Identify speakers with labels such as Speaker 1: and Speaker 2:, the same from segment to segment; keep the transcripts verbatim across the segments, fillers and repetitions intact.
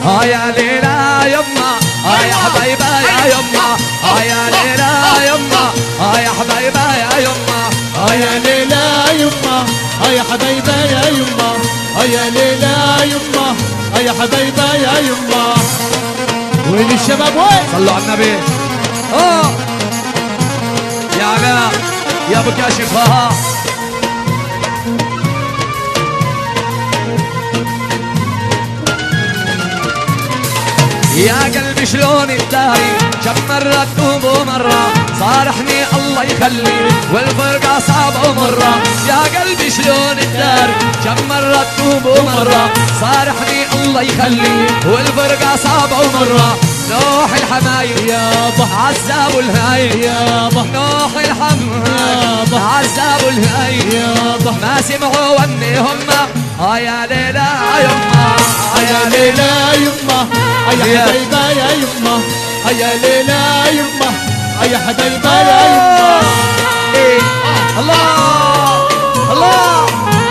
Speaker 1: ها يا ليلى يما ها يا حبايبة يا يما ها يا ليلى يما ها يا حبايبة يا يما
Speaker 2: ها يا ليلى يما ها يا حبايبة يا يما ها يا ليلى يما ها يا حبايبة يا يما. وين الشباب وين؟
Speaker 1: صلوا على النبي. اه يا علاء يا ابو كاشف ها يا قلبي شلون الداري كم مرة تتوب ومرة صارحني الله يخلي والفرقة صعبة ومرة. يا قلبي شلون الداري كم مرة تتوب ومرة صارحني الله يخلي والفرقة صعبة ومرة. نوح الحمايل
Speaker 2: يابا
Speaker 1: عذاب الهايل
Speaker 2: يابا
Speaker 1: نوح الحمايل عذاب الهايل
Speaker 2: يابا
Speaker 1: ما سمعوا وني هم ها يا ليلى يما
Speaker 2: ها يا ليلى يما ها يا حبايبة يا يما ها يا ليلى يما ها يا حبايبة يا يما.
Speaker 1: الله الله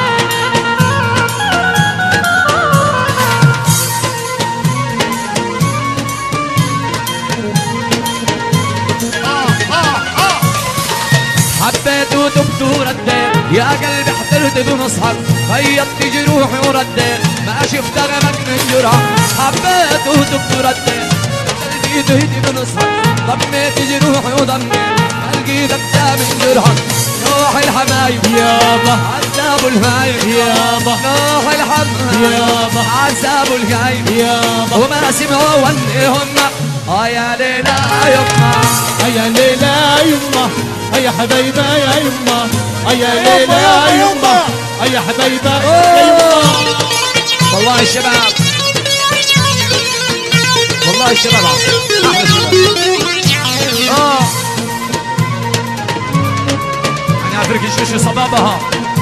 Speaker 1: حبيت وتبت ورديت يا قلبي احترت بنصحك خيطت جروحي ورديت ما شفت غمك من جرح. حبيت وتبت ورديت قلبي تهدي بنصحك ضميت جروحي وضميت ما لقيت ابتسام من جرحك. نوح الحمايب
Speaker 2: يابا
Speaker 1: عذاب الهايب
Speaker 2: يابا
Speaker 1: نوح الحمايب
Speaker 2: يابا
Speaker 1: عذاب الهايب
Speaker 2: يابا
Speaker 1: وما سمعوا ونهم ها يا ليلى يما
Speaker 2: ها يا ليلى يما ها يا حبايبة يا يما ها يا ليلى يما ها يا حبايبة يا يما.
Speaker 1: والله الشباب والله الشباب احلى الشباب. اه انا افرق شوش صبابها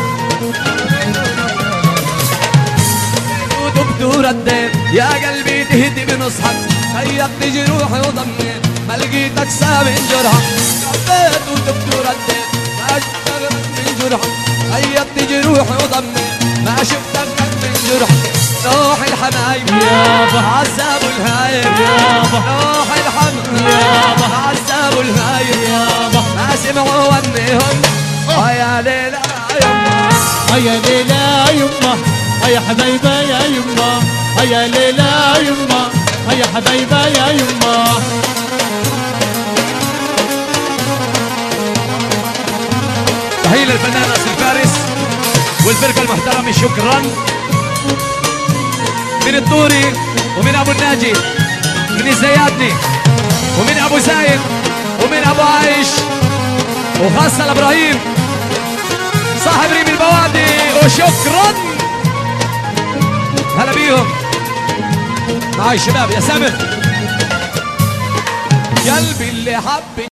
Speaker 1: ودبت ورديت يا قلبي تهدي بنصحك خيطت جروحي وضميت ما لقيتك سامع جرحك. حبيت ودبت ورديت ما شفتك من جرحك خيطت جروحي وضميت ما شفتك من جرحك. نوح الحمايب
Speaker 2: يابا
Speaker 1: عذاب الهايب
Speaker 2: يابا
Speaker 1: نوح الحمايب
Speaker 2: يابا
Speaker 1: عذاب الهايب
Speaker 2: يابا
Speaker 1: ما سمعوا ونهم ها يا ليلى يما
Speaker 2: ها يا ليلى يما ها يا حبايبة يا يما ها يا ليلى يما ها يا حبايبة يا يما.
Speaker 1: تحية للفنان ناصر فارس والفرقة المحترمة شكرا من الطوري ومن ابو الناجي من الزيادني ومن ابو زايد ومن ابو عايش وخاصة لابراهيم صاحب ريم البوادي وشكرا. هلا بيهم معاي الشباب يا سامر قلبي اللي حب